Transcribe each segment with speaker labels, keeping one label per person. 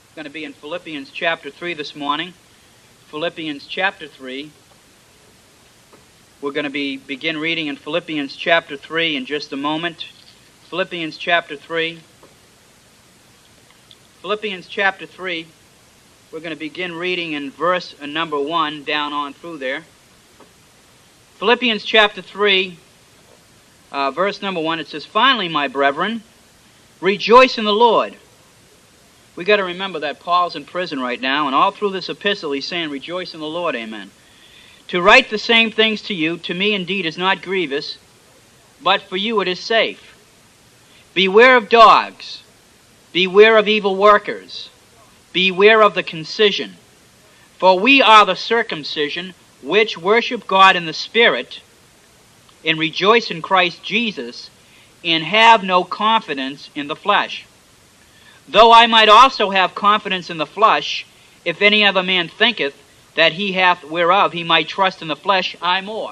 Speaker 1: Going to be in Philippians chapter 3 this morning. Philippians chapter 3. We're going to begin reading in Philippians chapter 3 in just a moment. Philippians chapter 3. Philippians chapter 3. We're going to begin reading in verse number 1 down on through there. Philippians chapter 3, verse number 1, it says, "Finally, my brethren, rejoice in the Lord." We got to remember that Paul's in prison right now, and all through this epistle he's saying, "Rejoice in the Lord," amen. "To write the same things to you, to me indeed is not grievous, but for you it is safe. Beware of dogs, beware of evil workers, beware of the concision. For we are the circumcision, which worship God in the Spirit, and rejoice in Christ Jesus, and have no confidence in the flesh. Though I might also have confidence in the flesh, if any other man thinketh that he hath whereof he might trust in the flesh, I more.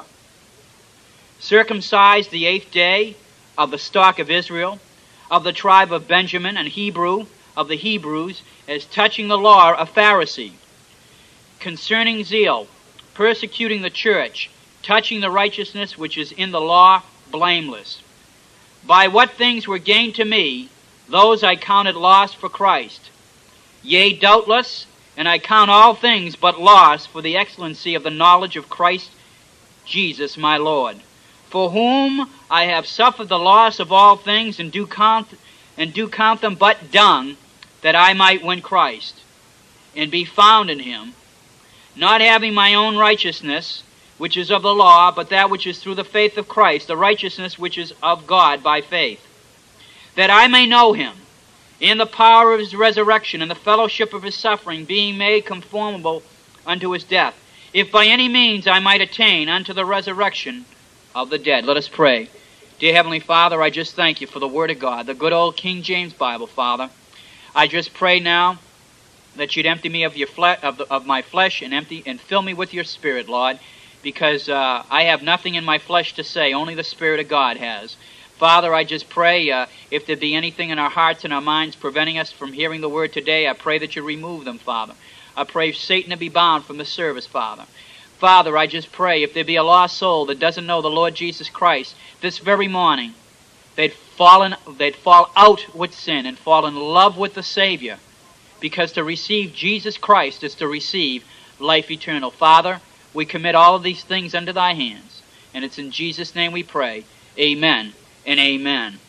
Speaker 1: Circumcised the 8th day, of the stock of Israel, of the tribe of Benjamin, and Hebrew of the Hebrews, as touching the law a Pharisee, concerning zeal, persecuting the church, touching the righteousness which is in the law, blameless. By what things were gained to me, those I counted loss for Christ. Yea, doubtless, and I count all things but loss for the excellency of the knowledge of Christ Jesus my Lord, for whom I have suffered the loss of all things, and do count them but dung, that I might win Christ, and be found in him, not having my own righteousness, which is of the law, but that which is through the faith of Christ, the righteousness which is of God by faith, that I may know him, in the power of his resurrection, and the fellowship of his suffering, being made conformable unto his death, if by any means I might attain unto the resurrection of the dead." Let us pray. Dear Heavenly Father, I just thank you for the Word of God, the good old King James Bible, Father. I just pray now that you'd empty me of my flesh and fill me with your Spirit, Lord, because I have nothing in my flesh to say, only the Spirit of God has. Father, I just pray if there be anything in our hearts and our minds preventing us from hearing the Word today, I pray that you remove them, Father. I pray Satan to be bound from the service, Father. Father, I just pray if there be a lost soul that doesn't know the Lord Jesus Christ, this very morning, they'd fall out with sin and fall in love with the Savior, because to receive Jesus Christ is to receive life eternal. Father, we commit all of these things under thy hands, and it's in Jesus' name we pray. Amen and amen.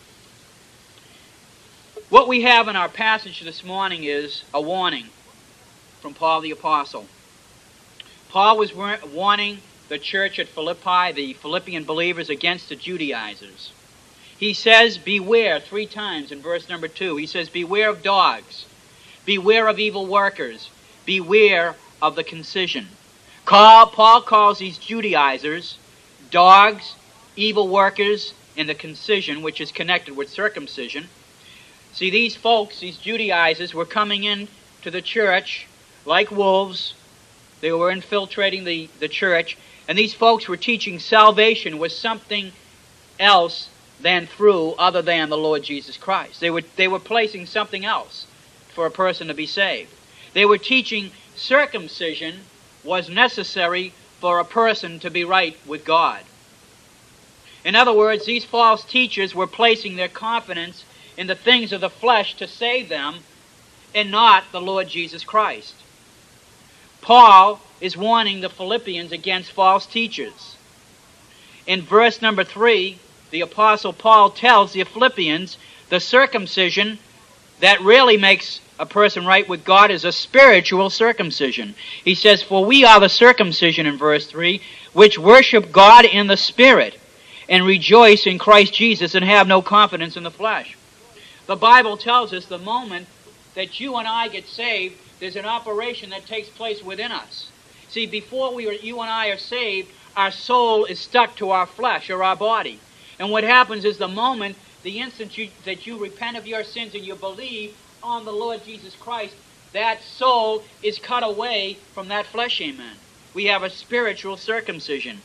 Speaker 1: What we have in our passage this morning is a warning from Paul the Apostle. Paul was warning the church at Philippi, the Philippian believers, against the Judaizers. He says, beware 3 times in verse number 2. He says, beware of dogs, beware of evil workers, beware of the concision. Paul calls these Judaizers dogs, evil workers, and the concision, which is connected with circumcision. See, these folks, these Judaizers, were coming in to the church like wolves. They were infiltrating the church, and these folks were teaching salvation was something else other than the Lord Jesus Christ. They were placing something else for a person to be saved. They were teaching circumcision was necessary for a person to be right with God. In other words, these false teachers were placing their confidence in the things of the flesh to save them, and not the Lord Jesus Christ. Paul is warning the Philippians against false teachers. In verse number 3, the Apostle Paul tells the Philippians the circumcision that really makes a person right with God is a spiritual circumcision. He says, "For we are the circumcision," in verse 3, "which worship God in the Spirit, and rejoice in Christ Jesus, and have no confidence in the flesh." The Bible tells us the moment that you and I get saved, there's an operation that takes place within us. See, before you and I are saved, our soul is stuck to our flesh or our body. And what happens is the instant that you repent of your sins and you believe on the Lord Jesus Christ, that soul is cut away from that flesh, amen. We have a spiritual circumcision.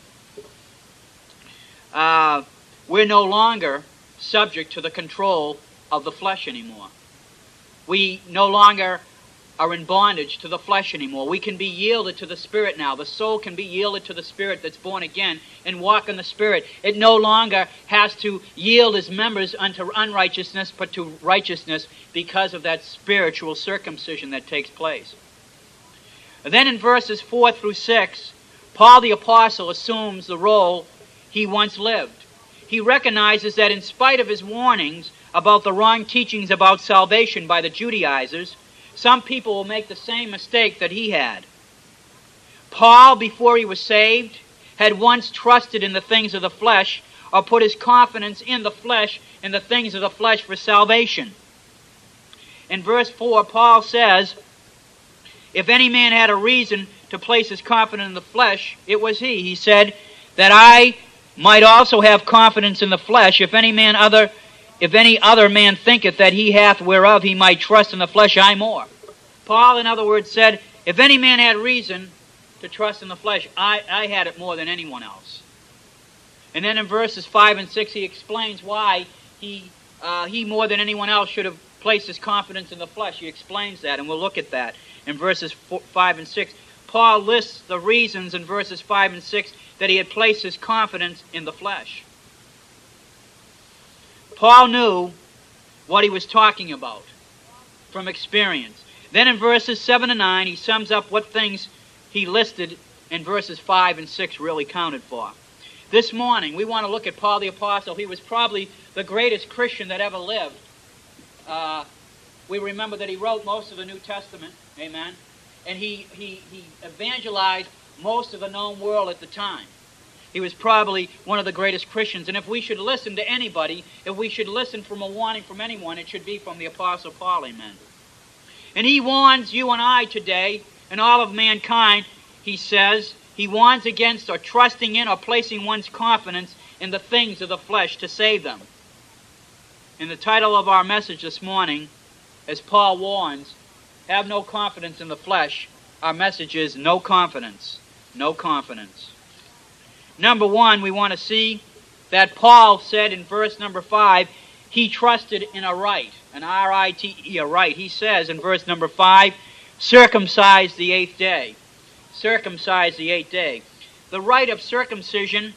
Speaker 1: We're no longer subject to the control of the flesh anymore. We no longer are in bondage to the flesh anymore. We can be yielded to the Spirit now. The soul can be yielded to the Spirit that's born again and walk in the Spirit. It no longer has to yield its members unto unrighteousness, but to righteousness because of that spiritual circumcision that takes place. And then in verses 4 through 6, Paul the Apostle assumes the role he once lived. He recognizes that in spite of his warnings about the wrong teachings about salvation by the Judaizers, some people will make the same mistake that he had. Paul, before he was saved, had once trusted in the things of the flesh, or put his confidence in the flesh, in the things of the flesh for salvation. In verse 4, Paul says, if any man had a reason to place his confidence in the flesh, it was he. He said, that I might also have confidence in the flesh, if any other man thinketh that he hath whereof he might trust in the flesh, I more. Paul, in other words, said, if any man had reason to trust in the flesh, I had it more than anyone else. And then in verses 5 and 6, he explains why he more than anyone else should have placed his confidence in the flesh. He explains that, and we'll look at that in verses 5 and 6. Paul lists the reasons in verses 5 and 6 that he had placed his confidence in the flesh. Paul knew what he was talking about from experience. Then in verses 7 and 9, he sums up what things he listed in verses 5 and 6 really counted for. This morning, we want to look at Paul the Apostle. He was probably the greatest Christian that ever lived. We remember that he wrote most of the New Testament, amen, and he evangelized most of the known world at the time. He was probably one of the greatest Christians. And if we should listen to anybody, if we should listen from a warning from anyone, it should be from the Apostle Paul, amen. And he warns you and I today, and all of mankind, he says, he warns against or trusting in or placing one's confidence in the things of the flesh to save them. In the title of our message this morning, as Paul warns, have no confidence in the flesh, our message is no confidence, no confidence. Number one, we want to see that Paul said in verse number 5, he trusted in a rite, an R-I-T-E, a rite. He says in verse number 5, circumcise the 8th day. Circumcise the 8th day. The rite of circumcision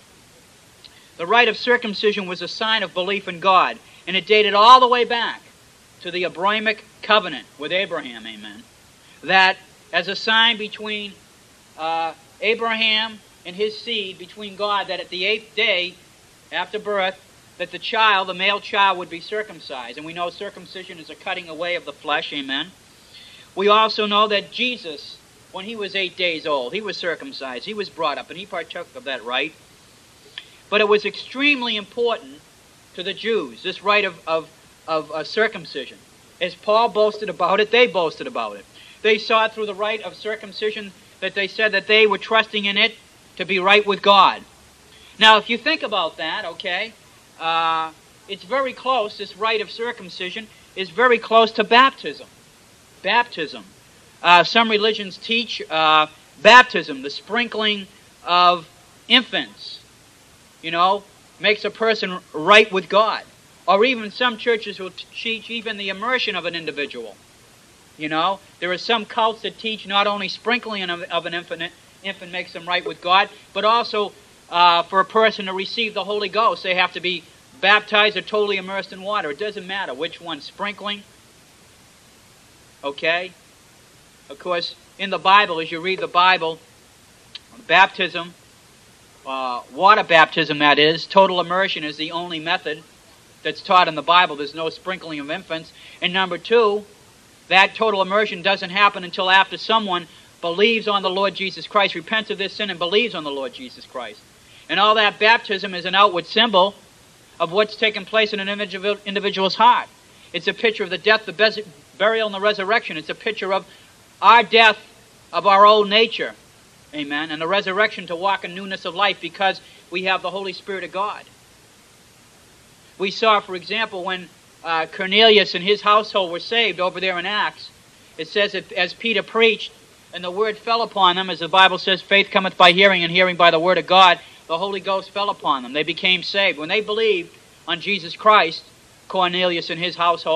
Speaker 1: was a sign of belief in God, and it dated all the way back to the Abrahamic covenant with Abraham, amen. That as a sign between Abraham and his seed, between God, that at the 8th day after birth, that the male child would be circumcised. And we know circumcision is a cutting away of the flesh, amen. We also know that Jesus, when he was 8 days old, he was circumcised. He was brought up, and he partook of that rite. But it was extremely important to the Jews, this rite of circumcision. As Paul boasted about it, they boasted about it. They saw it through the rite of circumcision that they said that they were trusting in it to be right with God. Now, if you think about that, okay, it's very close, this rite of circumcision is very close to baptism. Baptism. Some religions teach baptism, the sprinkling of infants, makes a person right with God. Or even some churches will teach even the immersion of an individual. There are some cults that teach not only sprinkling of an infant makes them right with God, but also for a person to receive the Holy Ghost, they have to be baptized or totally immersed in water. It doesn't matter which one, sprinkling. Okay? Of course, in the Bible, as you read the Bible, baptism, water baptism that is, total immersion is the only method that's taught in the Bible. There's no sprinkling of infants. And number two, that total immersion doesn't happen until after someone believes on the Lord Jesus Christ, repents of their sin, and believes on the Lord Jesus Christ. And all that baptism is an outward symbol of what's taken place in an individual's heart. It's a picture of the death, the burial, and the resurrection. It's a picture of our death of our old nature, amen, and the resurrection to walk in newness of life because we have the Holy Spirit of God. We saw, for example, when Cornelius and his household were saved over there in Acts, it says that as Peter preached, and the word fell upon them, as the Bible says, faith cometh by hearing, and hearing by the word of God. The Holy Ghost fell upon them. They became saved. When they believed on Jesus Christ, Cornelius and his household,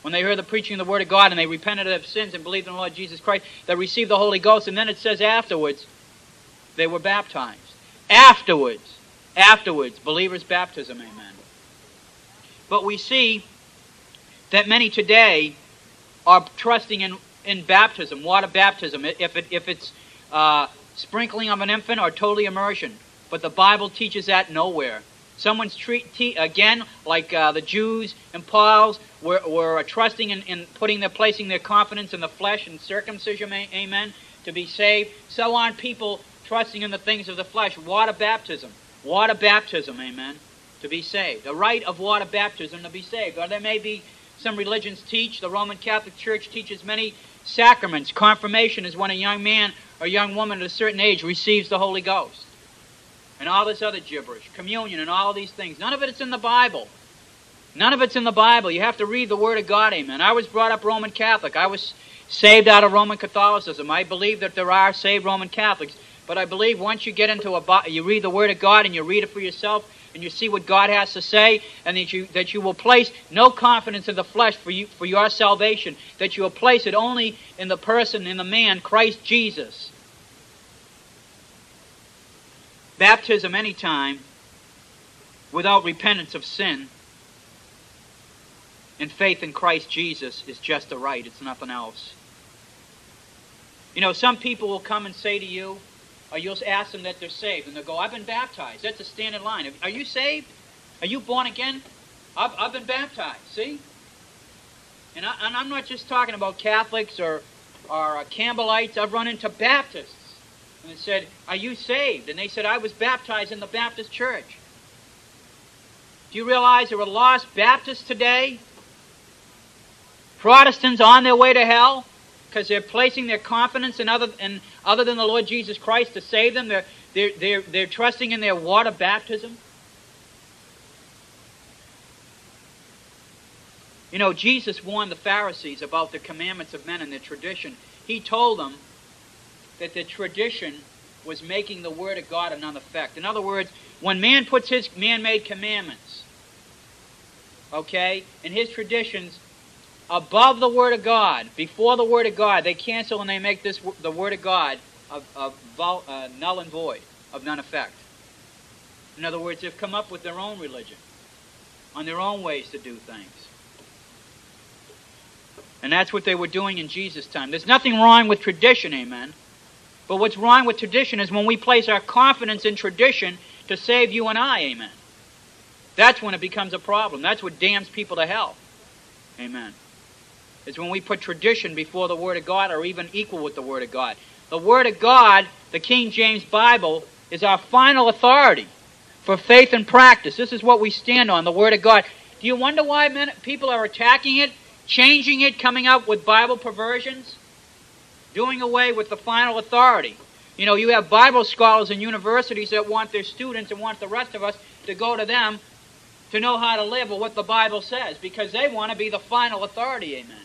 Speaker 1: when they heard the preaching of the Word of God and they repented of their sins and believed in the Lord Jesus Christ, they received the Holy Ghost. And then it says afterwards, they were baptized. Afterwards, believers' baptism, amen. But we see that many today are trusting in baptism, water baptism, if it's sprinkling of an infant or totally immersion. But the Bible teaches that nowhere. Someone's again, like the Jews and Paul's, were trusting in placing their confidence in the flesh and circumcision, amen, to be saved. So on people trusting in the things of the flesh. Water baptism, amen, to be saved. The rite of water baptism to be saved. Or there may be some religions teach, the Roman Catholic Church teaches many sacraments. Confirmation is when a young man or young woman at a certain age receives the Holy Ghost. And all this other gibberish. Communion and all of these things. None of it is in the Bible. None of it's in the Bible. You have to read the Word of God, amen. I was brought up Roman Catholic. I was saved out of Roman Catholicism. I believe that there are saved Roman Catholics. But I believe once you get into you read the Word of God and you read it for yourself and you see what God has to say, and that you will place no confidence in the flesh for your salvation, that you will place it only in the person, in the man, Christ Jesus. Baptism any time without repentance of sin and faith in Christ Jesus is just a rite. It's nothing else. You know, some people will come and say to you, or you'll ask them that they're saved, and they'll go, I've been baptized. That's a standard line. Are you saved? Are you born again? I've been baptized, see? And I'm not just talking about Catholics or Campbellites. I've run into Baptists. And they said, are you saved? And they said, I was baptized in the Baptist church. Do you realize there are lost Baptists today? Protestants on their way to hell? Because they're placing their confidence in other than the Lord Jesus Christ to save them. They're trusting in their water baptism. You know, Jesus warned the Pharisees about the commandments of men and their tradition. He told them that the tradition was making the Word of God of none effect. In other words, when man puts his man-made commandments, okay, and his traditions above the Word of God, before the Word of God, they cancel and they make the Word of God null and void, of none effect. In other words, they've come up with their own religion, on their own ways to do things. And that's what they were doing in Jesus' time. There's nothing wrong with tradition, amen. But what's wrong with tradition is when we place our confidence in tradition to save you and I, amen. That's when it becomes a problem. That's what damns people to hell, amen. It's when we put tradition before the Word of God, or even equal with the Word of God. The Word of God, the King James Bible, is our final authority for faith and practice. This is what we stand on, the Word of God. Do you wonder why people are attacking it, changing it, coming up with Bible perversions, doing away with the final authority? You know, you have Bible scholars in universities that want their students and want the rest of us to go to them to know how to live or what the Bible says, because they want to be the final authority, amen.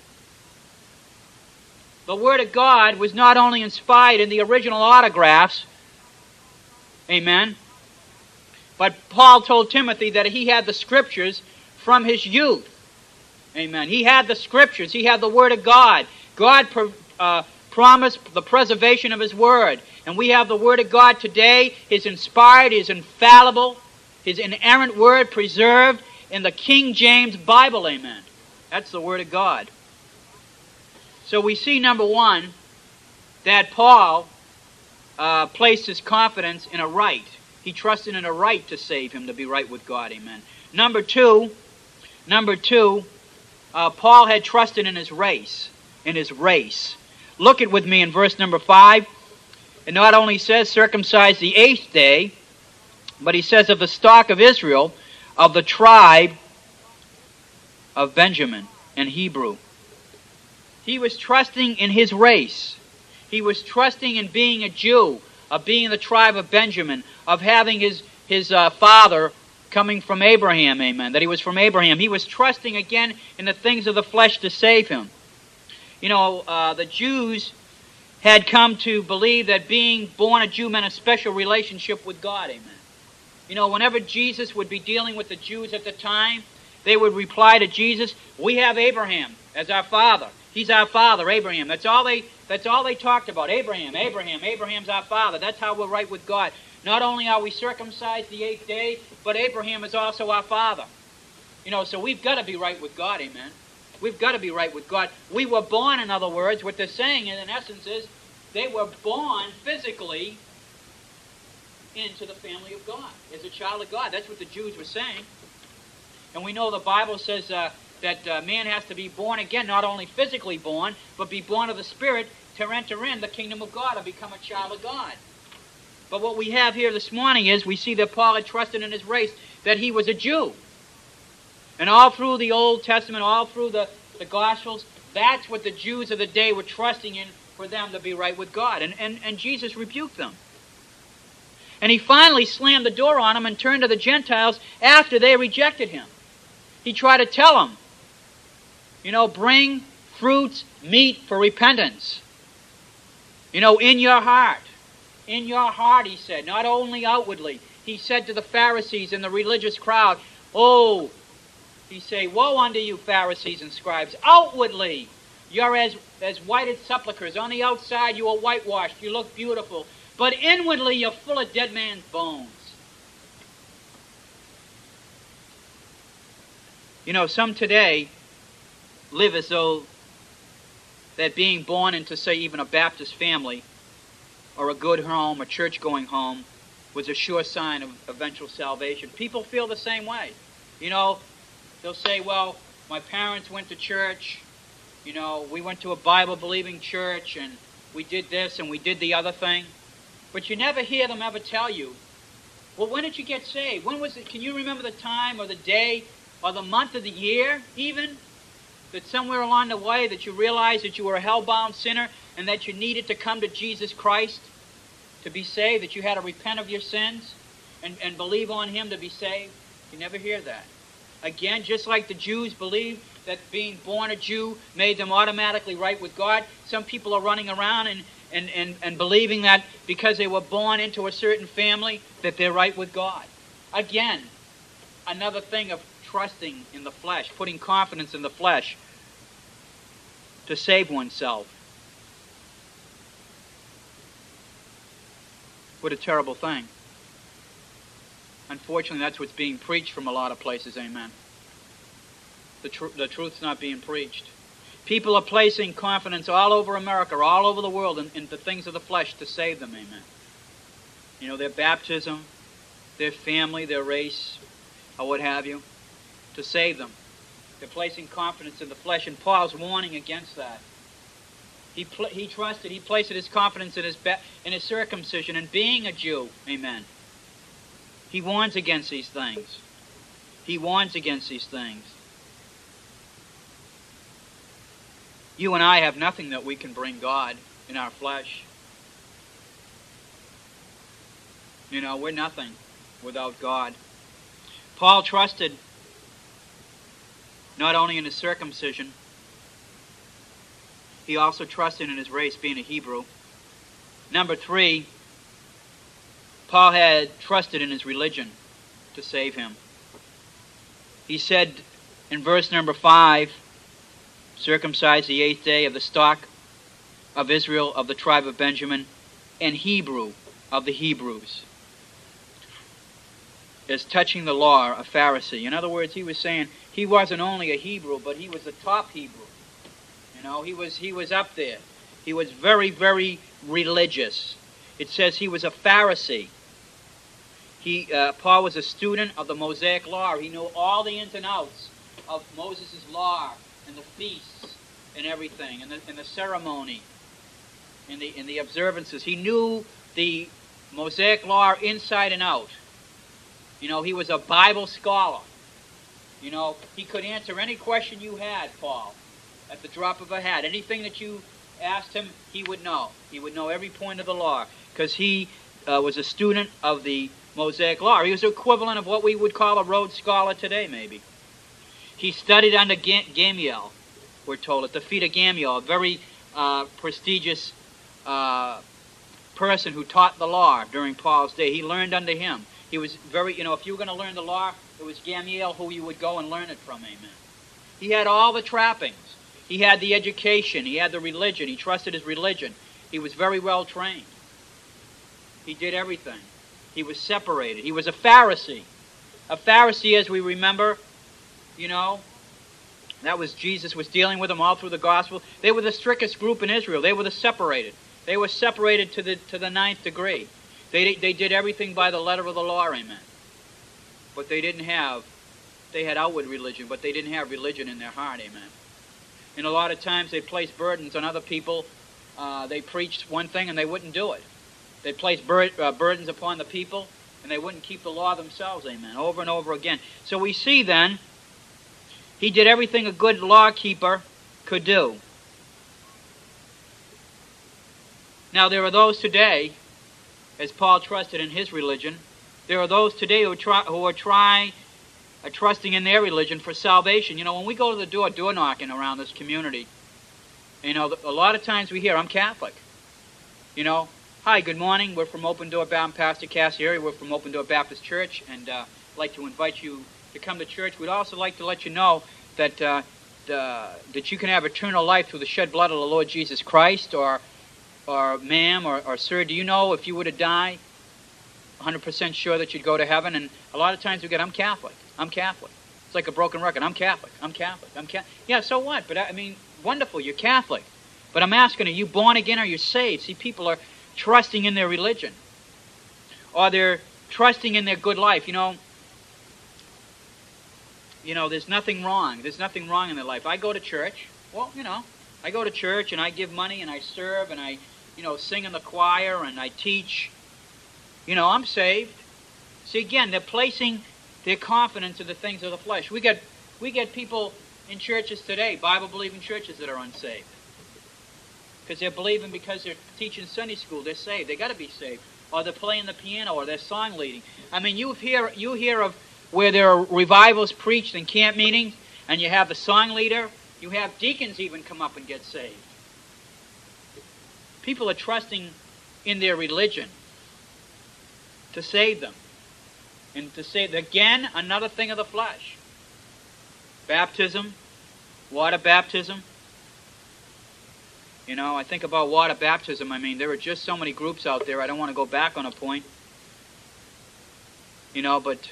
Speaker 1: The Word of God was not only inspired in the original autographs, amen, but Paul told Timothy that he had the Scriptures from his youth, amen. He had the Scriptures. He had the Word of God. God promised the preservation of His Word. And we have the Word of God today. His inspired, His infallible, His inerrant Word preserved in the King James Bible, amen. That's the Word of God. So we see, number one, that Paul placed his confidence in a right. He trusted in a right to save him, to be right with God, amen. Number two, Paul had trusted in his race. Look at with me in verse number 5. It not only says circumcised the 8th day, but he says of the stock of Israel, of the tribe of Benjamin in Hebrew. He was trusting in his race. He was trusting in being a Jew, of being the tribe of Benjamin, of having his father coming from Abraham, amen, that he was from Abraham. He was trusting again in the things of the flesh to save him. You know, the Jews had come to believe that being born a Jew meant a special relationship with God, amen. You know, whenever Jesus would be dealing with the Jews at the time, they would reply to Jesus, we have Abraham. as our father. He's our father, Abraham. That's all they talked about. Abraham, Abraham, Abraham's our father. That's how we're right with God. Not only are we circumcised the 8th day, but Abraham is also our father. You know, so we've got to be right with God, amen. We've got to be right with God. We were born, in other words, what they're saying in essence is they were born physically into the family of God, as a child of God. That's what the Jews were saying. And we know the Bible says that man has to be born again, not only physically born, but be born of the Spirit to enter in the kingdom of God and become a child of God. But what we have here this morning is we see that Paul had trusted in his race, that he was a Jew. And all through the Old Testament, all through the Gospels, that's what the Jews of the day were trusting in for them to be right with God. And Jesus rebuked them. And he finally slammed the door on them and turned to the Gentiles after they rejected him. He tried to tell them, you know, bring fruits, meat for repentance. You know, in your heart. In your heart, he said, not only outwardly. He said to the Pharisees and the religious crowd, oh, he said, woe unto you, Pharisees and scribes. Outwardly, you're as white as sepulchres. On the outside, you are whitewashed. You look beautiful. But inwardly, you're full of dead man's bones. You know, some today live as though that being born into, say, even a Baptist family or a good home, a church-going home, was a sure sign of eventual salvation. People feel the same way. You know, they'll say, well, my parents went to church, you know, we went to a Bible-believing church, and we did this and we did the other thing. But you never hear them ever tell you, well, when did you get saved? When was it? Can you remember the time or the day or the month of the year, even, that somewhere along the way that you realized that you were a hell-bound sinner and that you needed to come to Jesus Christ to be saved, that you had to repent of your sins and believe on Him to be saved? You never hear that. Again, just like the Jews believed that being born a Jew made them automatically right with God, some people are running around and believing that because they were born into a certain family that they're right with God. Again, another thing of trusting in the flesh, putting confidence in the flesh to save oneself. What a terrible thing. Unfortunately, that's what's being preached from a lot of places, amen. The truth's not being preached. People are placing confidence all over America, all over the world, in the things of the flesh to save them, amen. You know, their baptism, their family, their race, or what have you, to save them. They're placing confidence in the flesh, and Paul's warning against that. He placed his confidence in his circumcision and being a Jew, amen. He warns against these things. He warns against these things. You and I have nothing that we can bring God in our flesh. You know, we're nothing without God. Paul trusted not only in his circumcision, he also trusted in his race, being a Hebrew. Number 3, Paul had trusted in his religion to save him. He said in verse number 5, circumcised the 8th day of the stock of Israel, of the tribe of Benjamin, and Hebrew of the Hebrews. As touching the law, a Pharisee. In other words, he was saying he wasn't only a Hebrew, but he was the top Hebrew. You know, he was up there. He was very, very religious. It says he was a Pharisee. Paul was a student of the Mosaic law. He knew all the ins and outs of Moses' law and the feasts and everything, and the ceremony and the observances. He knew the Mosaic law inside and out. You know, he was a Bible scholar. You know, he could answer any question you had, Paul, at the drop of a hat. Anything that you asked him, he would know. He would know every point of the law, because he was a student of the Mosaic law. He was the equivalent of what we would call a Rhodes Scholar today, maybe. He studied under Gamaliel, we're told, at the feet of Gamaliel, a very prestigious person who taught the law during Paul's day. He learned under him. He was very, you know, if you were going to learn the law, it was Gamaliel who you would go and learn it from, amen. He had all the trappings. He had the education. He had the religion. He trusted his religion. He was very well trained. He did everything. He was separated. He was a Pharisee. A Pharisee, as we remember, you know, that was Jesus was dealing with them all through the gospel. They were the strictest group in Israel. They were the separated. They were separated to the ninth degree. They did everything by the letter of the law, amen. But they had outward religion, but they didn't have religion in their heart, amen. And a lot of times they placed burdens on other people. They preached one thing and they wouldn't do it. They placed burdens upon the people and they wouldn't keep the law themselves, amen, over and over again. So we see then, he did everything a good lawkeeper could do. Now there are those today, as Paul trusted in his religion, there are those today who are trusting in their religion for salvation. You know, when we go to the door knocking around this community, you know, a lot of times we hear, I'm Catholic. You know, hi, good morning. We're from Open Door Baptist, Pastor Cassieri. We're from Open Door Baptist Church, and I'd like to invite you to come to church. We'd also like to let you know that that you can have eternal life through the shed blood of the Lord Jesus Christ, or ma'am, or sir, do you know if you were to die, 100% sure that you'd go to heaven? And a lot of times we get, I'm Catholic. I'm Catholic. It's like a broken record. I'm Catholic. I'm Catholic. I'm Catholic. Yeah, so what? But I mean, wonderful, you're Catholic. But I'm asking, are you born again or are you saved? See, people are trusting in their religion. Or they're trusting in their good life. You know, there's nothing wrong. There's nothing wrong in their life. I go to church. Well, you know, I go to church and I give money and I serve and I, sing in the choir and I teach. You know, I'm saved. See, again, they're placing their confidence in the things of the flesh. We get people in churches today, Bible-believing churches, that are unsaved. Because they're believing because they're teaching Sunday school, they're saved. They got to be saved. Or they're playing the piano, or they're song leading. I mean, you hear of where there are revivals preached in camp meetings, and you have the song leader. You have deacons even come up and get saved. People are trusting in their religion to save them. And to save, again, another thing of the flesh. Baptism, water baptism. You know, I think about water baptism. I mean, there are just so many groups out there. I don't want to go back on a point. You know, but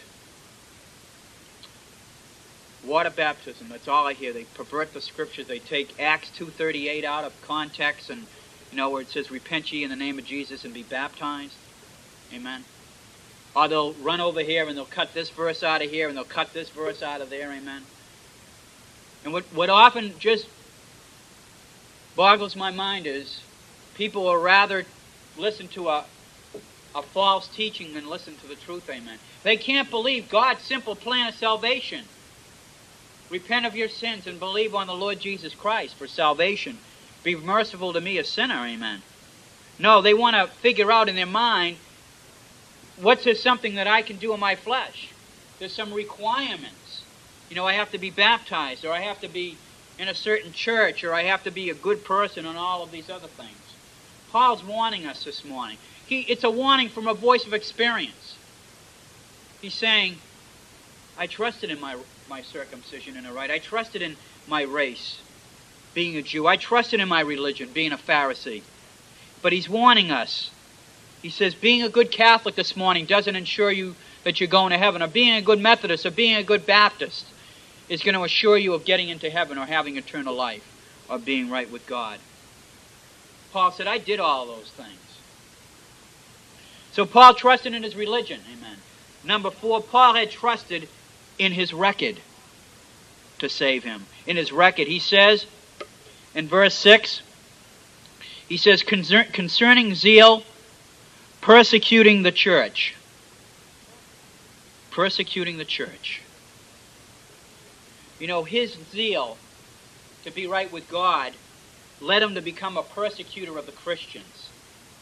Speaker 1: water baptism, that's all I hear. They pervert the scriptures. They take Acts 2:38 out of context, and, where it says, repent ye in the name of Jesus and be baptized. Amen. Or they'll run over here and they'll cut this verse out of here and they'll cut this verse out of there. Amen. And what often just boggles my mind is people will rather listen to a false teaching than listen to the truth. Amen. They can't believe God's simple plan of salvation. Repent of your sins and believe on the Lord Jesus Christ for salvation. Be merciful to me, a sinner. Amen. No, they want to figure out in their mind, what's there something that I can do in my flesh? There's some requirements. I have to be baptized, or I have to be in a certain church, or I have to be a good person, and all of these other things. Paul's warning us this morning. It's a warning from a voice of experience. He's saying, I trusted in my circumcision and a rite. I trusted in my race, being a Jew. I trusted in my religion, being a Pharisee. But he's warning us. He says, being a good Catholic this morning doesn't ensure you that you're going to heaven, or being a good Methodist, or being a good Baptist is going to assure you of getting into heaven, or having eternal life, or being right with God. Paul said, I did all those things. So Paul trusted in his religion. Amen. Number 4, Paul had trusted in his record to save him. In his record, he says, in verse 6, he says, concerning zeal, persecuting the church. Persecuting the church. His zeal to be right with God led him to become a persecutor of the Christians.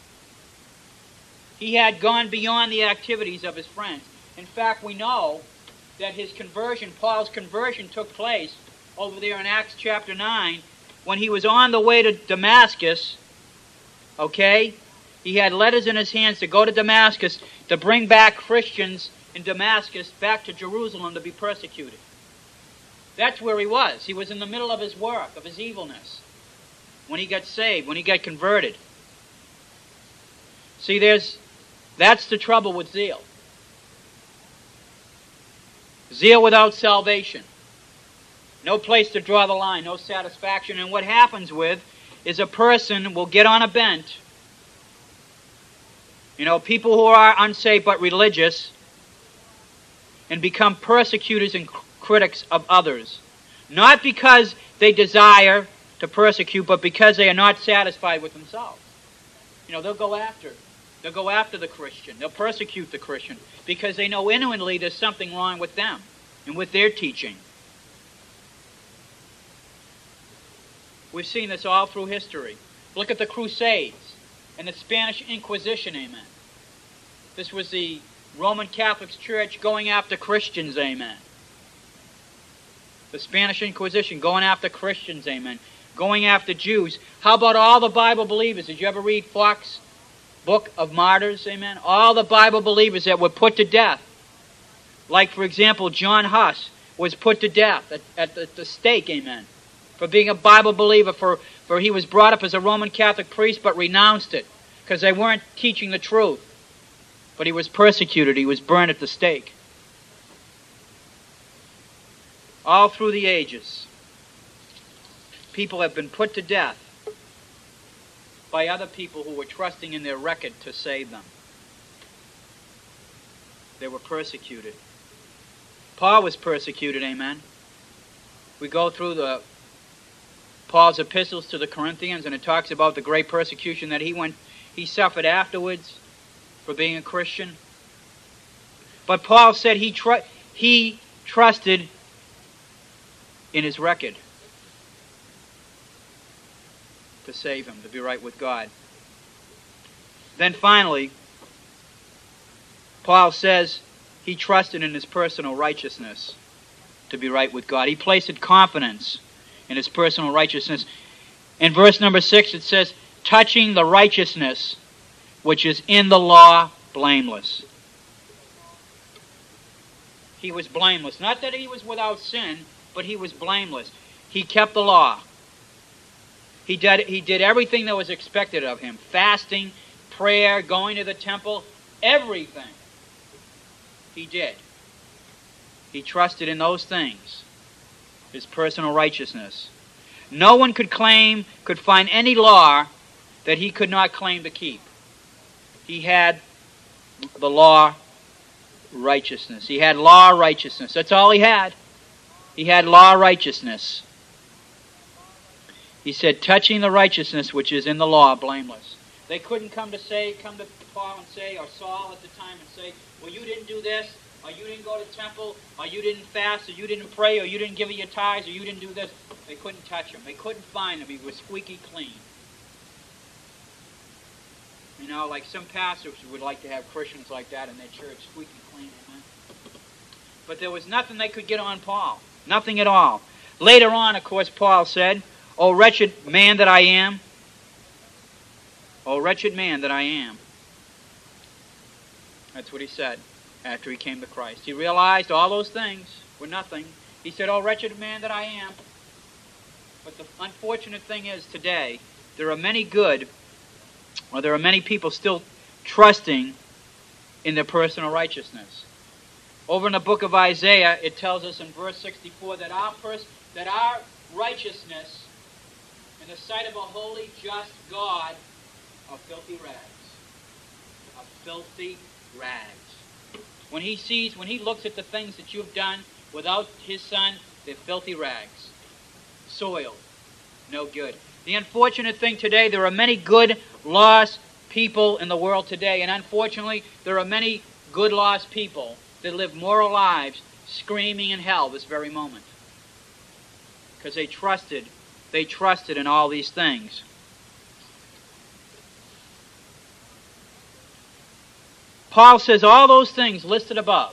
Speaker 1: He had gone beyond the activities of his friends. In fact, we know that his conversion, Paul's conversion, took place over there in Acts chapter 9 when he was on the way to Damascus. Okay? He had letters in his hands to go to Damascus to bring back Christians in Damascus back to Jerusalem to be persecuted. That's where he was. He was in the middle of his work, of his evilness, when he got saved, when he got converted. See, that's the trouble with zeal. Zeal without salvation. No place to draw the line, no satisfaction. And what happens is a person will get on a bent. People who are unsaved but religious, and become persecutors and critics of others. Not because they desire to persecute, but because they are not satisfied with themselves. They'll go after the Christian. They'll persecute the Christian because they know inwardly there's something wrong with them and with their teaching. We've seen this all through history. Look at the Crusades and the Spanish Inquisition, amen. This was the Roman Catholic Church going after Christians, amen. The Spanish Inquisition going after Christians, amen. Going after Jews. How about all the Bible believers? Did you ever read Fox's Book of Martyrs, amen? All the Bible believers that were put to death. Like, for example, John Huss was put to death at the stake, amen, for being a Bible believer, for he was brought up as a Roman Catholic priest but renounced it because they weren't teaching the truth. But he was persecuted. He was burned at the stake. All through the ages, people have been put to death by other people who were trusting in their record to save them. They were persecuted. Paul was persecuted, amen. We go through Paul's epistles to the Corinthians, and it talks about the great persecution that he suffered afterwards for being a Christian. But Paul said he trusted in his record to save him, to be right with God. Then finally, Paul says he trusted in his personal righteousness to be right with God. He placed confidence in his personal righteousness. In verse number 6 it says, touching the righteousness which is in the law, blameless. He was blameless. Not that he was without sin, but he was blameless. He kept the law. He did everything that was expected of him. Fasting, prayer, going to the temple, everything he did. He trusted in those things, his personal righteousness. No one could find any law that he could not claim to keep. He had the law righteousness. He had law righteousness. That's all he had. He had law righteousness. He said, touching the righteousness which is in the law, blameless. They couldn't come to Paul and say, or Saul at the time and say, well, you didn't do this, or you didn't go to the temple, or you didn't fast, or you didn't pray, or you didn't give your tithes, or you didn't do this. They couldn't touch him. They couldn't find him. He was squeaky clean. Like some pastors would like to have Christians like that in their church, squeaky clean, amen. But there was nothing they could get on Paul. Nothing at all. Later on, of course, Paul said, O wretched man that I am. O wretched man that I am. That's what he said after he came to Christ. He realized all those things were nothing. He said, O wretched man that I am. But the unfortunate thing is today, there are many people still trusting in their personal righteousness. Over in the book of Isaiah, it tells us in verse 64 that our righteousness in the sight of a holy, just God are filthy rags. Are filthy rags. When he looks at the things that you've done without his Son, they're filthy rags. Soiled. No good. The unfortunate thing today, there are many good, lost people in the world today, and unfortunately, there are many good, lost people that live moral lives screaming in hell this very moment. Because they trusted in all these things. Paul says all those things listed above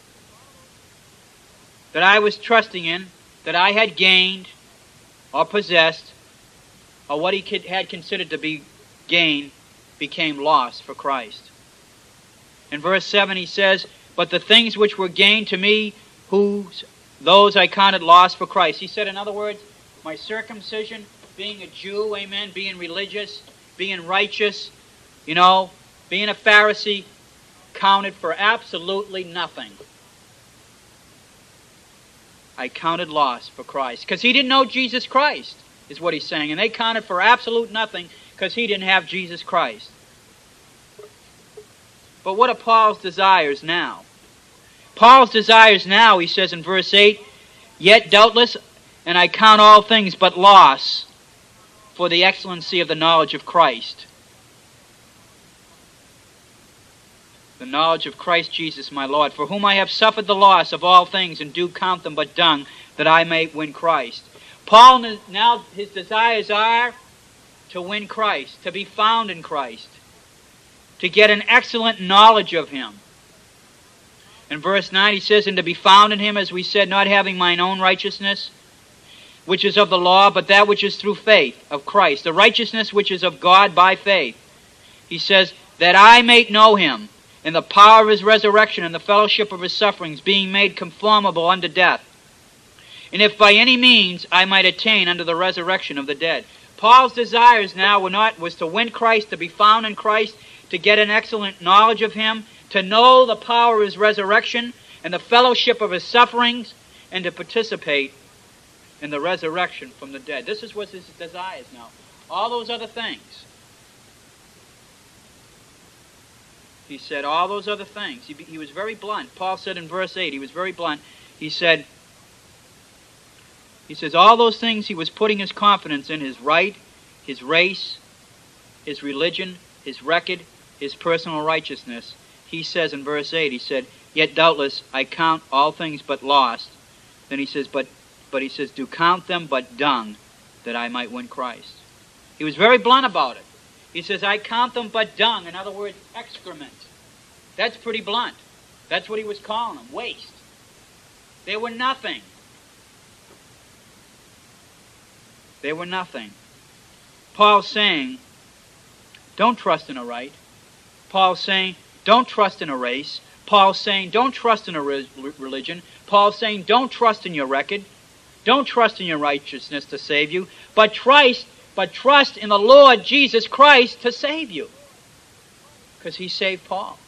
Speaker 1: that I was trusting in, that I had gained or possessed, or what he had considered to be gain, became loss for Christ. In verse 7 he says, but the things which were gained to me, whose those I counted loss for Christ. He said, in other words, my circumcision, being a Jew, amen, being religious, being righteous, being a Pharisee, counted for absolutely nothing. I counted loss for Christ. Because he didn't know Jesus Christ, is what he's saying. And they counted for absolute nothing because he didn't have Jesus Christ. But what are Paul's desires now? Paul's desires now, he says in verse 8, yet doubtless, and I count all things but loss for the excellency of the knowledge of Christ. The knowledge of Christ Jesus my Lord, for whom I have suffered the loss of all things, and do count them but dung, that I may win Christ. Paul, now his desires are to win Christ, to be found in Christ, to get an excellent knowledge of him. In verse 9 he says, and to be found in him, as we said, not having mine own righteousness, which is of the law, but that which is through faith of Christ, the righteousness which is of God by faith. He says, that I may know him, in the power of his resurrection, and the fellowship of his sufferings, being made conformable unto death. And if by any means I might attain unto the resurrection of the dead. Paul's desires now was to win Christ, to be found in Christ, to get an excellent knowledge of him, to know the power of his resurrection and the fellowship of his sufferings, and to participate in the resurrection from the dead. This is what his desires now. All those other things. He said all those other things. He was very blunt. Paul said in verse 8, he was very blunt. He says, all those things he was putting his confidence in, his right, his race, his religion, his record, his personal righteousness. He says in verse 8, he said, yet doubtless I count all things but lost. Then he says, but he says, do count them but dung, that I might win Christ. He was very blunt about it. He says, I count them but dung. In other words, excrement. That's pretty blunt. That's what he was calling them, waste. They were nothing. They were nothing. Paul's saying, don't trust in a right. Paul's saying, don't trust in a race. Paul's saying, don't trust in a religion. Paul's saying, don't trust in your record. Don't trust in your righteousness to save you, but trust in the Lord Jesus Christ to save you. Because he saved Paul.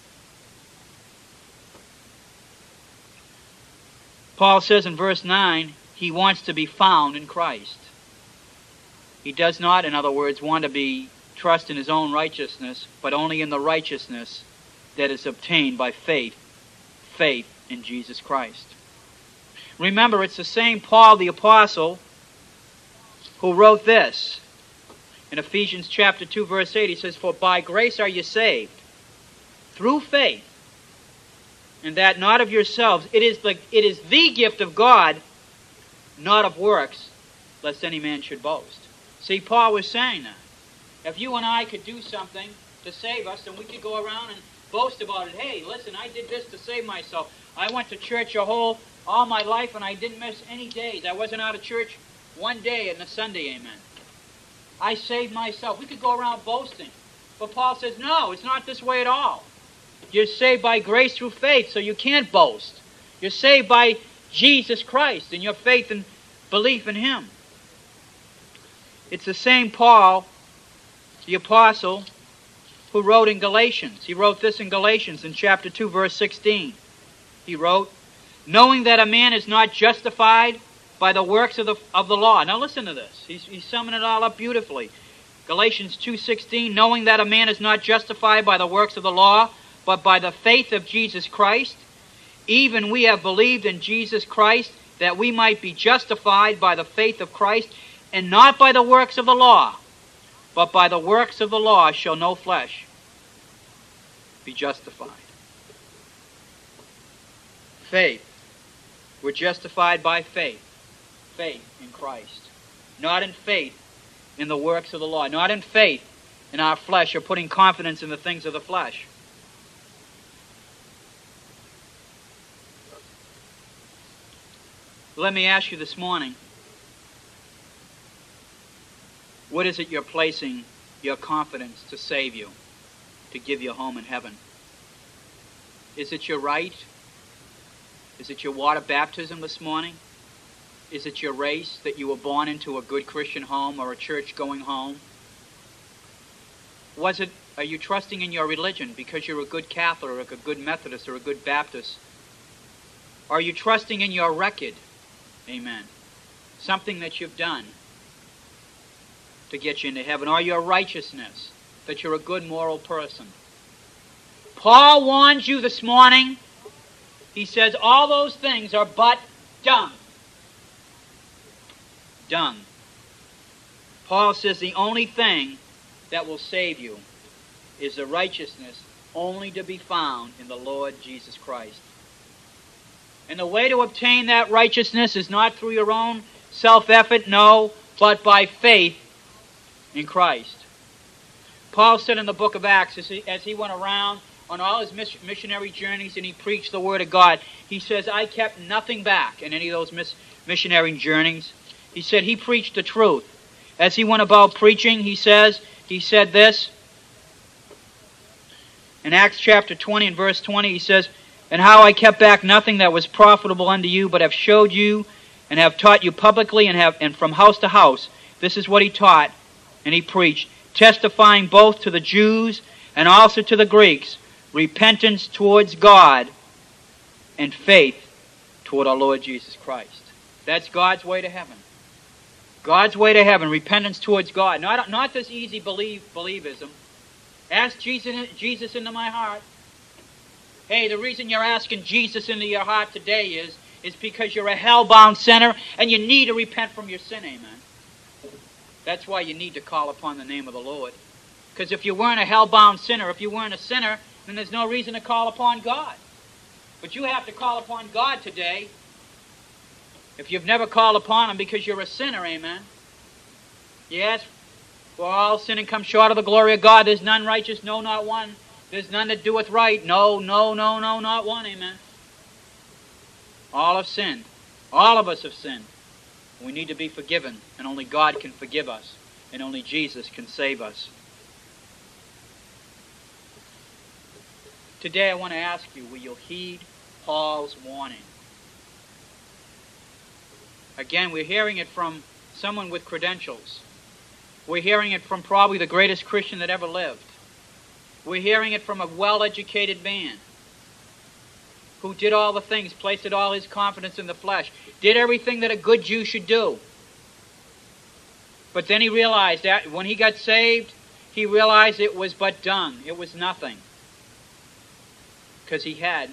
Speaker 1: Paul says in verse 9, he wants to be found in Christ. He does not, in other words, want to be trust in his own righteousness, but only in the righteousness that is obtained by faith in Jesus Christ. Remember, it's the same Paul the Apostle who wrote this. In Ephesians chapter 2, verse 8, he says, for by grace are you saved, through faith, and that not of yourselves. It is the gift of God, not of works, lest any man should boast. See, Paul was saying that. If you and I could do something to save us, then we could go around and boast about it. Hey, listen, I did this to save myself. I went to church all my life, and I didn't miss any days. I wasn't out of church one day on a Sunday, amen. I saved myself. We could go around boasting. But Paul says, no, it's not this way at all. You're saved by grace through faith, so you can't boast. You're saved by Jesus Christ and your faith and belief in him. It's the same Paul, the Apostle, who wrote in Galatians. He wrote this in Galatians in chapter 2, verse 16. He wrote, knowing that a man is not justified by the works of the law. Now listen to this. He's summing it all up beautifully. Galatians 2:16, knowing that a man is not justified by the works of the law, but by the faith of Jesus Christ. Even we have believed in Jesus Christ, that we might be justified by the faith of Christ, and not by the works of the law. But by the works of the law shall no flesh be justified. Faith. We're justified by faith. Faith in Christ. Not in faith in the works of the law. Not in faith in our flesh, or putting confidence in the things of the flesh. Let me ask you this morning, what is it you're placing your confidence to save you, to give you a home in heaven? Is it your right? Is it your water baptism this morning? Is it your race that you were born into a good Christian home or a church-going home? Are you trusting in your religion because you're a good Catholic or a good Methodist or a good Baptist? Are you trusting in your record? Amen. Something that you've done to get you into heaven, or your righteousness, that you're a good moral person. Paul warns you this morning. He says all those things are but dung. Dung. Paul says the only thing that will save you is the righteousness only to be found in the Lord Jesus Christ. And the way to obtain that righteousness is not through your own self-effort, no, but by faith in Christ. Paul said in the book of Acts, as he went around on all his missionary journeys and he preached the Word of God, he says, I kept nothing back in any of those missionary journeys. He said he preached the truth. As he went about preaching, he said this. In Acts chapter 20 and verse 20, he says, and how I kept back nothing that was profitable unto you, but have showed you and have taught you publicly and from house to house. This is what he taught and he preached, testifying both to the Jews and also to the Greeks, repentance towards God and faith toward our Lord Jesus Christ. That's God's way to heaven. God's way to heaven, repentance towards God. Not this easy believism. Ask Jesus into my heart. Hey, the reason you're asking Jesus into your heart today is because you're a hell-bound sinner and you need to repent from your sin, amen. That's why you need to call upon the name of the Lord. Because if you weren't a hell-bound sinner, if you weren't a sinner, then there's no reason to call upon God. But you have to call upon God today. If you've never called upon Him because you're a sinner, amen. Yes, for all sin and come short of the glory of God. There's none righteous, no, not one. There's none that doeth right. No, not one, amen. All have sinned. All of us have sinned. We need to be forgiven, and only God can forgive us, and only Jesus can save us. Today I want to ask you, will you heed Paul's warning? Again, we're hearing it from someone with credentials. We're hearing it from probably the greatest Christian that ever lived. We're hearing it from a well-educated man who did all the things, placed all his confidence in the flesh, did everything that a good Jew should do. But then he realized that when he got saved, he realized it was but dung. It was nothing. Because he had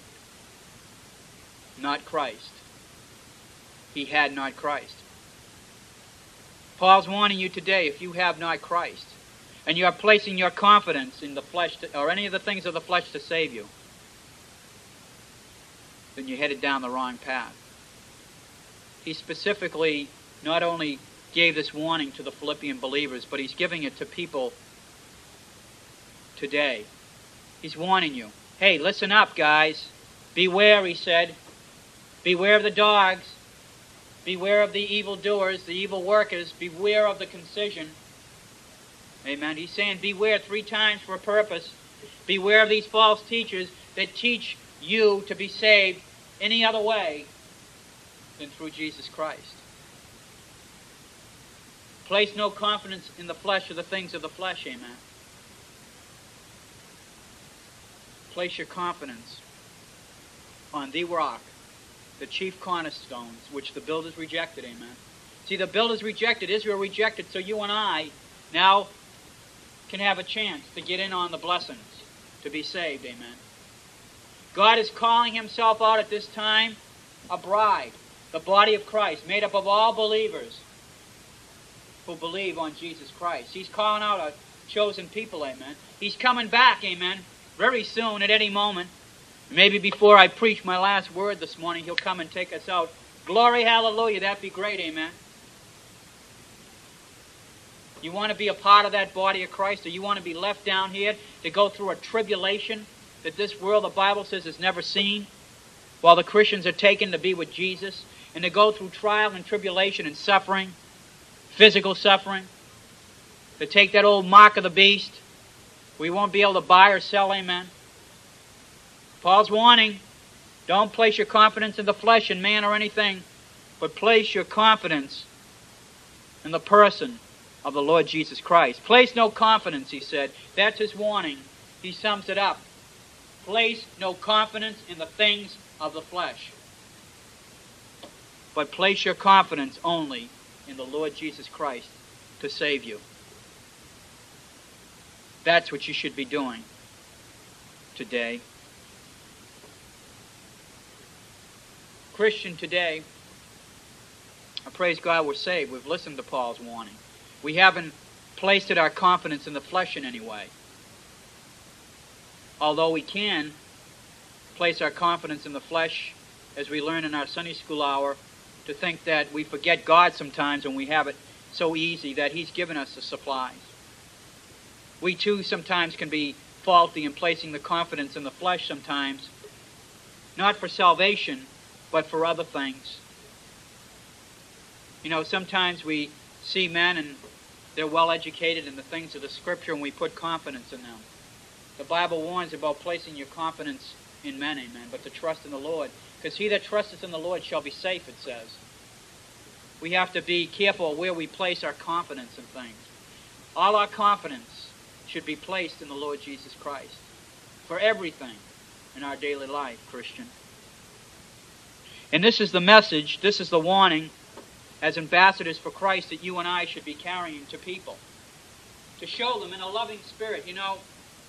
Speaker 1: not Christ. He had not Christ. Paul's warning you today, if you have not Christ, and you are placing your confidence in the flesh or any of the things of the flesh to save you, then you're headed down the wrong path. He specifically not only gave this warning to the Philippian believers, but he's giving it to people today. He's warning you. Hey, listen up, guys. Beware, he said. Beware of the dogs. Beware of the evildoers, the evil workers. Beware of the concision. Amen. He's saying beware 3 times for a purpose. Beware of these false teachers that teach you to be saved any other way than through Jesus Christ. Place no confidence in the flesh or the things of the flesh, amen. Place your confidence on the rock, the chief cornerstones, which the builders rejected, amen. See, the builders rejected, Israel rejected, so you and I now can have a chance to get in on the blessings, to be saved, amen. God is calling Himself out at this time a bride, the body of Christ, made up of all believers who believe on Jesus Christ. He's calling out a chosen people, amen. He's coming back, amen, very soon, at any moment. Maybe before I preach my last word this morning, He'll come and take us out. Glory, hallelujah, that'd be great, amen. You want to be a part of that body of Christ, or you want to be left down here to go through a tribulation that this world, the Bible says, has never seen, while the Christians are taken to be with Jesus, and to go through trial and tribulation and suffering, physical suffering, to take that old mark of the beast. We won't be able to buy or sell, amen. Paul's warning, Don't place your confidence in the flesh, in man, or anything, but place your confidence in the person of the Lord Jesus Christ. Place no confidence, he said. That's his warning. He sums it up. Place no confidence in the things of the flesh, but place your confidence only in the Lord Jesus Christ to save you. That's what you should be doing today. Christian, today, I praise God we're saved. We've listened to Paul's warning. We haven't placed our confidence in the flesh in any way. Although we can place our confidence in the flesh, as we learn in our Sunday school hour, to think that we forget God sometimes when we have it so easy that he's given us the supplies. We too sometimes can be faulty in placing the confidence in the flesh sometimes, not for salvation, but for other things. You know, sometimes we see men and they're well educated in the things of the Scripture and we put confidence in them. The Bible warns about placing your confidence in men, amen, but to trust in the Lord. Because he that trusteth in the Lord shall be safe, it says. We have to be careful where we place our confidence in things. All our confidence should be placed in the Lord Jesus Christ for everything in our daily life, Christian. And this is the message, this is the warning as ambassadors for Christ that you and I should be carrying to people. To show them in a loving spirit, you know,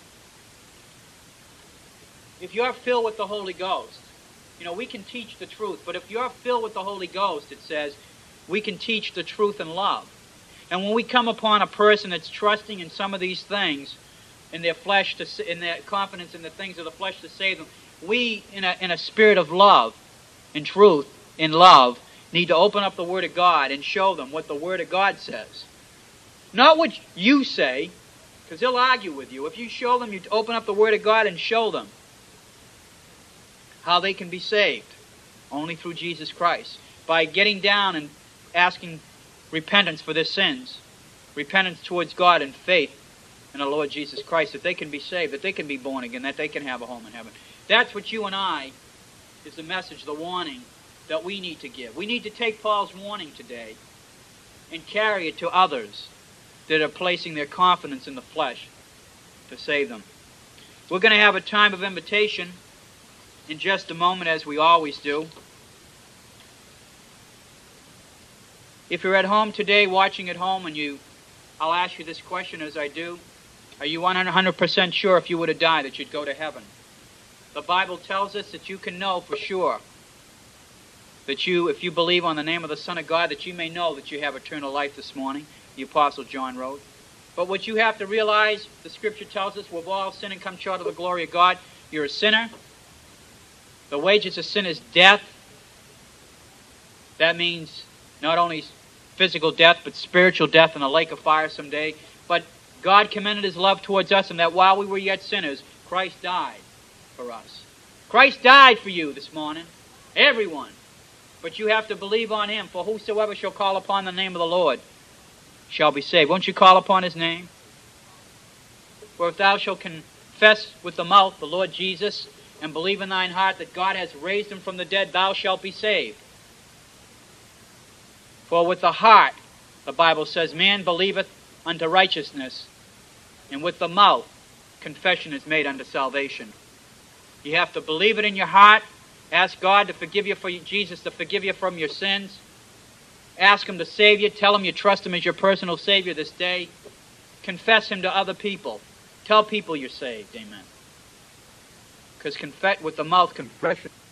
Speaker 1: if you're filled with the Holy Ghost, you know, we can teach the truth, but if you're filled with the Holy Ghost, it says, we can teach the truth in love. And when we come upon a person that's trusting in some of these things, in their flesh, in their confidence in the things of the flesh to save them, we, in a spirit of love, in truth, in love, need to open up the Word of God and show them what the Word of God says. Not what you say, because they'll argue with you. If you show them, you open up the Word of God and show them how they can be saved, only through Jesus Christ, by getting down and asking repentance for their sins, repentance towards God and faith in the Lord Jesus Christ, that they can be saved, that they can be born again, that they can have a home in heaven. That's what you and I, is the message, the warning that we need to give. We need to take Paul's warning today and carry it to others that are placing their confidence in the flesh to save them. We're going to have a time of invitation in just a moment, as we always do. If you're at home today, watching at home, and I'll ask you this question as I do. Are you 100% sure if you were to die that you'd go to heaven? The Bible tells us that you can know for sure that if you believe on the name of the Son of God, that you may know that you have eternal life this morning, the Apostle John wrote. But what you have to realize, the Scripture tells us, we've all sinned and come short of the glory of God. You're a sinner. The wages of sin is death. That means not only physical death, but spiritual death in a lake of fire someday. But God commended his love towards us, and that while we were yet sinners, Christ died for us. Christ died for you this morning. Everyone. But you have to believe on him. For whosoever shall call upon the name of the Lord shall be saved. Won't you call upon his name? For if thou shalt confess with the mouth the Lord Jesus, and believe in thine heart that God has raised him from the dead, thou shalt be saved. For with the heart, the Bible says, man believeth unto righteousness, and with the mouth confession is made unto salvation. You have to believe it in your heart. Ask God to forgive you, Jesus to forgive you from your sins. Ask him to save you. Tell him you trust him as your personal Savior this day. Confess him to other people. Tell people you're saved. Amen. Because with the mouth confession